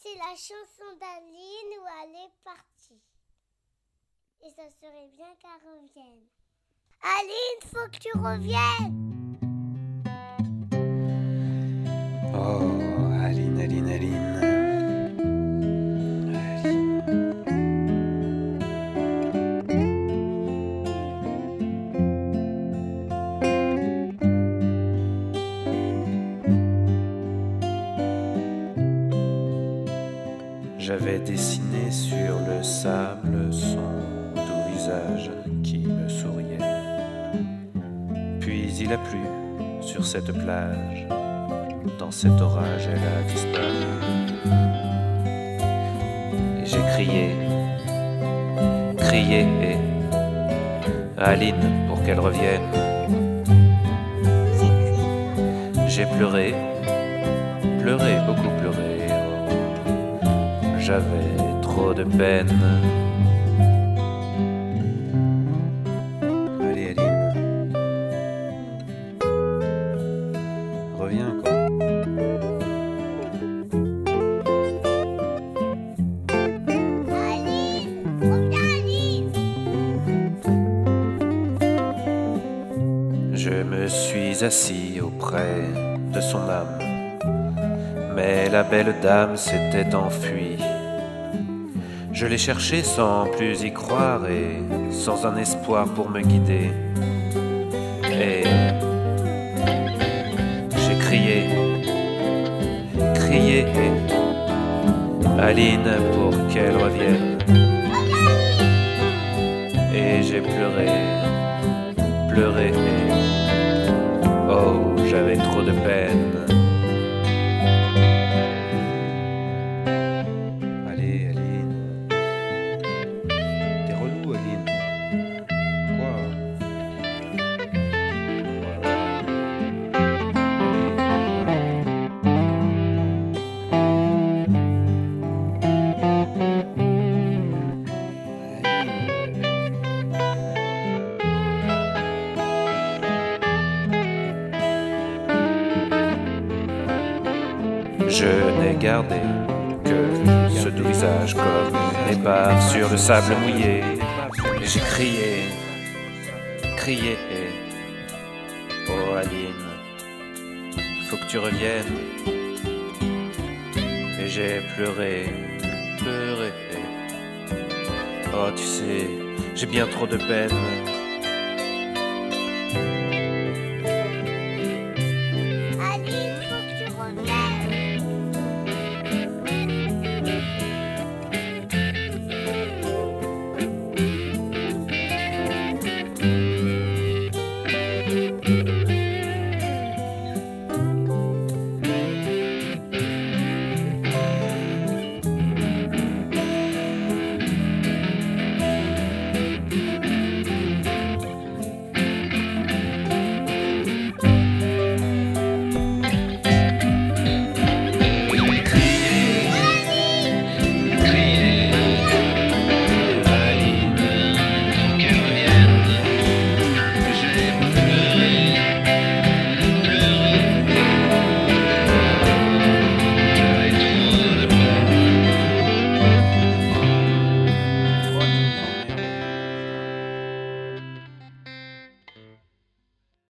c'est la chanson d'Aline où elle est partie. Et ça serait bien qu'elle revienne. Aline, faut que tu reviennes. Oh, Aline, Aline, Aline. J'avais dessiné sur le sable son doux visage qui me souriait. Puis il a plu sur cette plage. Dans cet orage, elle a disparu. Et j'ai crié, à Aline pour qu'elle revienne. J'ai pleuré, beaucoup pleuré. J'avais trop de peine. Allez Aline, reviens quoi. Aline, reviens Aline. Je me suis assis auprès de son âme, mais la belle dame s'était enfuie. Je l'ai cherchée sans plus y croire et sans un espoir pour me guider. Et j'ai crié, Aline pour qu'elle revienne. Et j'ai pleuré, oh j'avais trop de peine. Allez Aline, t'es relou Aline. Quoi? Je n'ai gardé que ce doux visage comme une épave sur le sable mouillé. Et j'ai crié, oh Aline, faut que tu reviennes. Et j'ai pleuré, oh tu sais, j'ai bien trop de peine.